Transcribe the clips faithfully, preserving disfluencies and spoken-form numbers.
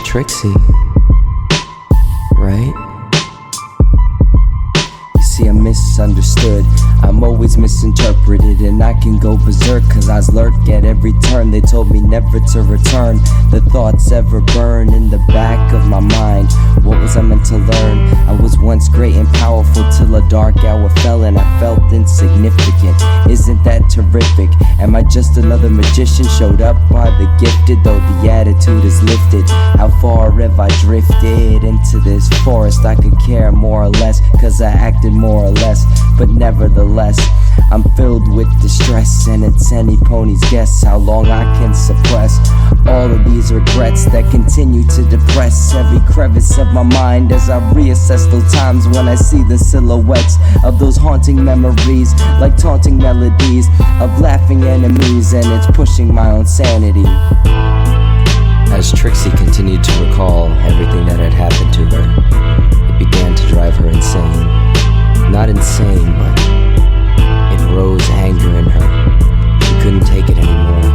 Trixie, right? You see, I'm misunderstood, I'm always misinterpreted, and I can go berserk cause I lurk at every turn. They told me never to return, the thoughts ever burn in the back of my mind. What was I meant to learn? I was once great and powerful till a dark hour fell and I felt insignificant. Isn't that terrific? Am I just another magician showed up by the gifted? Though the attitude is lifted, how far have I drifted into this forest? I could care more or less cause I acted more or less, but nevertheless I'm filled with distress, and it's any pony's guess how long I can suppress all of these regrets that continue to depress every crevice of my mind as I reassess those times when I see the silhouettes of those haunting memories, like taunting melodies of laughing enemies, and it's pushing my own sanity. As Trixie continued to recall everything that had happened to her, it began to drive her insane. Not insane, but it rose anger in her. She couldn't take it anymore.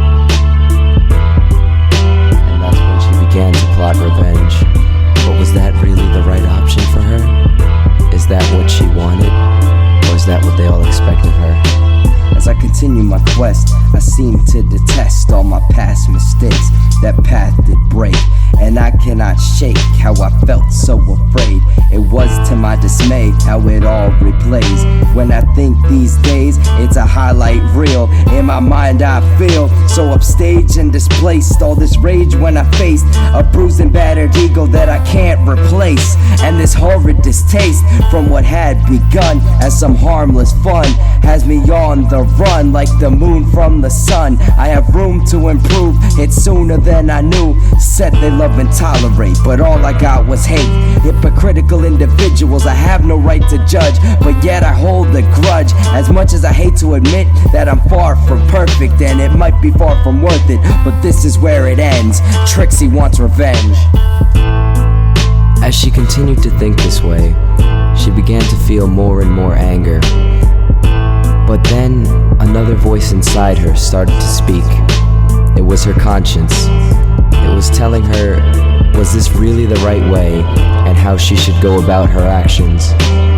And that's when she began to plot revenge. But was that really the right option for her? Is that what she wanted? Or is that what they all expect of her? As I continue my quest, I seem to detest all my past mistakes. That path did break, and I cannot shake how I felt so afraid. It was to my dismay how it all replays. When I think these days, it's a highlight reel. In my mind I feel so upstaged and displaced. All this rage when I faced a bruised and battered ego that I can't replace, and this horrid distaste from what had begun as some harmless fun has me on the run like the moon from the sun. I have room to improve, it's sooner than I knew. Said they love and tolerate, but all I got was hate. Hypocritical individuals I have no right to judge, but yet I hold a grudge. As much as I hate to admit that I'm far from perfect, and it might be far from worth it, but this is where it ends. Trixie wants revenge. As she continued to think this way, she began to feel more and more anger. But then another voice inside her started to speak. It was her conscience. It was telling her, was this really the right way, and how she should go about her actions?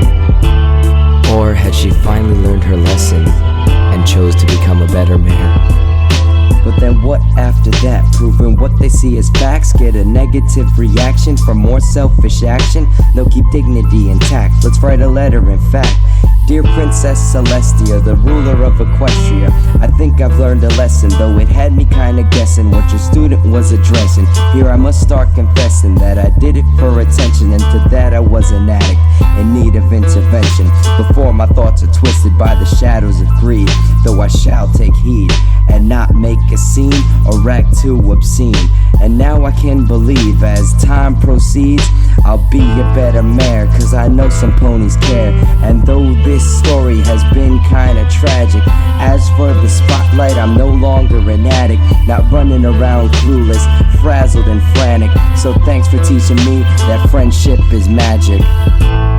Or had she finally learned her lesson and chose to become a better mare? But then what after that? Proving what they see as facts, get a negative reaction from more selfish action. They'll keep dignity intact. Let's write a letter, in fact. Dear Princess Celestia, the ruler of Equestria, I think I've learned a lesson, though it had me kinda guessing what your student was addressing. Here I must start confessing that I did it for attention, and to that I was an addict in need of intervention. Before my thoughts are twisted by the shadows of greed, though I shall take heed and not make a scene or act too obscene. And now I can believe as time proceeds, I'll be a better mare, cause I know some ponies care. And though this story has been kinda tragic, as for the spotlight, I'm no longer an addict, not running around clueless, frazzled and frantic. So thanks for teaching me that friendship is magic.